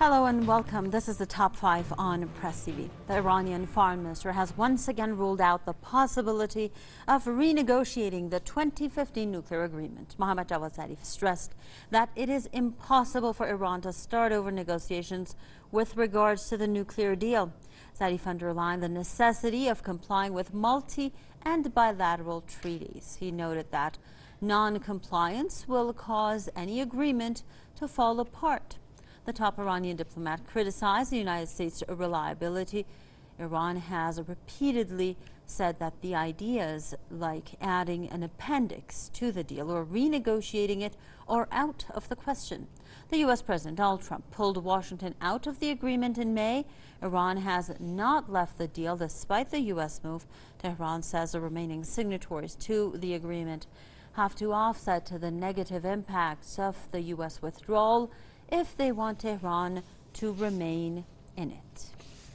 Hello and welcome. This is the Top 5 on Press TV. The Iranian foreign minister has once again ruled out the possibility of renegotiating the 2015 nuclear agreement. Mohammad Javad Zarif stressed that it is impossible for Iran to start over negotiations with regards to the nuclear deal. Zarif underlined the necessity of complying with multi- and bilateral treaties. He noted that non-compliance will cause any agreement to fall apart. The top Iranian diplomat criticized the United States' reliability. Iran has repeatedly said that the ideas like adding an appendix to the deal or renegotiating it are out of the question. The U.S. President Donald Trump pulled Washington out of the agreement in May. Iran has not left the deal despite the U.S. move. Tehran says the remaining signatories to the agreement have to offset the negative impacts of the U.S. withdrawal if they want Tehran to remain in it.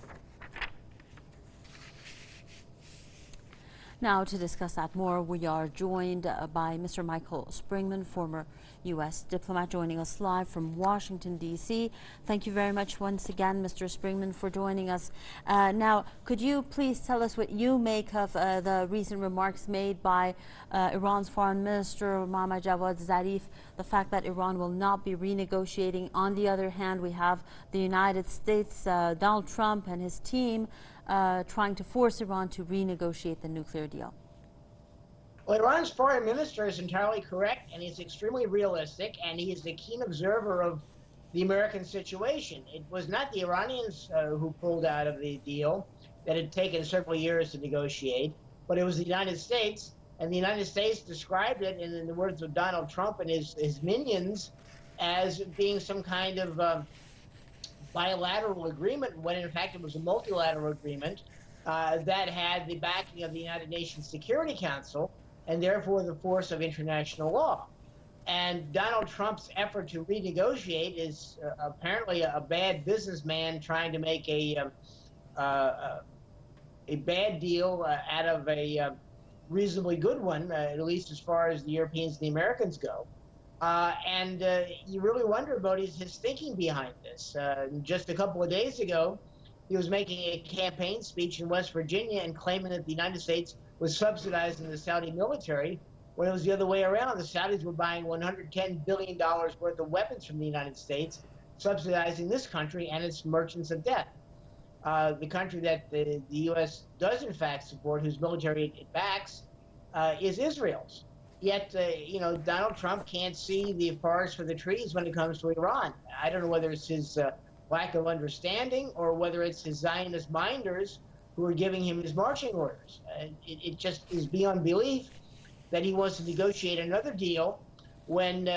Now, to discuss that more, we are joined by Mr. Michael Springman, former U.S. diplomat, joining us live from Washington, D.C. Thank you very much once again, Mr. Springman, for joining us. Now, could you please tell us what you make of the recent remarks made by Iran's foreign minister, Mohammad Javad Zarif, the fact that Iran will not be renegotiating? On the other hand, we have the United States, Donald Trump and his team trying to force Iran to renegotiate the nuclear deal. Well, Iran's foreign minister is entirely correct, and he's extremely realistic, and he is a keen observer of the American situation. It was not the Iranians who pulled out of the deal that had taken several years to negotiate, but it was the United States, and the United States described it, in the words of Donald Trump and his minions, as being some kind of bilateral agreement, when in fact it was a multilateral agreement that had the backing of the United Nations Security Council and therefore the force of international law. And Donald Trump's effort to renegotiate is apparently a bad businessman trying to make a bad deal out of a reasonably good one, at least as far as the Europeans and the Americans go. And you really wonder about his thinking behind this. Just a couple of days ago, he was making a campaign speech in West Virginia and claiming that the United States was subsidizing the Saudi military, when it was the other way around. The Saudis were buying $110 billion worth of weapons from the United States, subsidizing this country and its merchants of death. The country that the U.S. does in fact support, whose military it backs, is Israel's. Yet, Donald Trump can't see the forest for the trees when it comes to Iran. I don't know whether it's his lack of understanding or whether it's his Zionist minders who are giving him his marching orders. It just is beyond belief that he wants to negotiate another deal when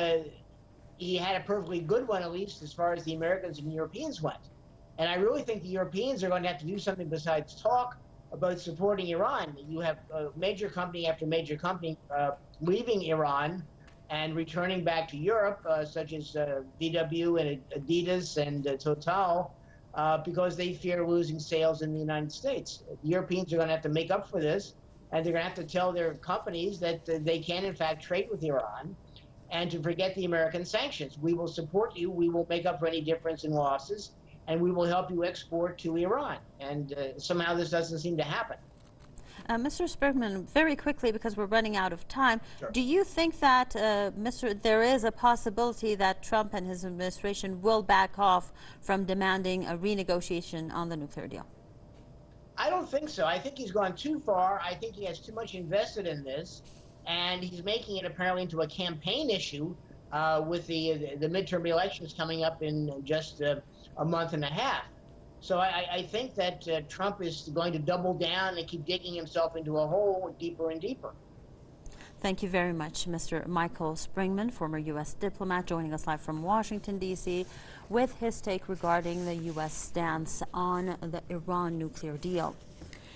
he had a perfectly good one, at least as far as the Americans and Europeans went. And I really think the Europeans are going to have to do something besides talk about supporting Iran. You have major company after major company leaving Iran and returning back to Europe, such as VW and Adidas and Total, because they fear losing sales in the United States. The Europeans are going to have to make up for this, and they're going to have to tell their companies that they can, in fact, trade with Iran and to forget the American sanctions. We will support you. We will make up for any difference in losses, and we will help you export to Iran. And somehow this doesn't seem to happen. Mr. Springman, very quickly, because we're running out of time, Sure. Do you think that there is a possibility that Trump and his administration will back off from demanding a renegotiation on the nuclear deal? I don't think so. I think he's gone too far. I think he has too much invested in this, and he's making it apparently into a campaign issue with the midterm elections coming up in just a month and a half. So I think that Trump is going to double down and keep digging himself into a hole deeper and deeper. Thank you very much, Mr. Michael Springman, former U.S. diplomat, joining us live from Washington, D.C., with his take regarding the U.S. stance on the Iran nuclear deal.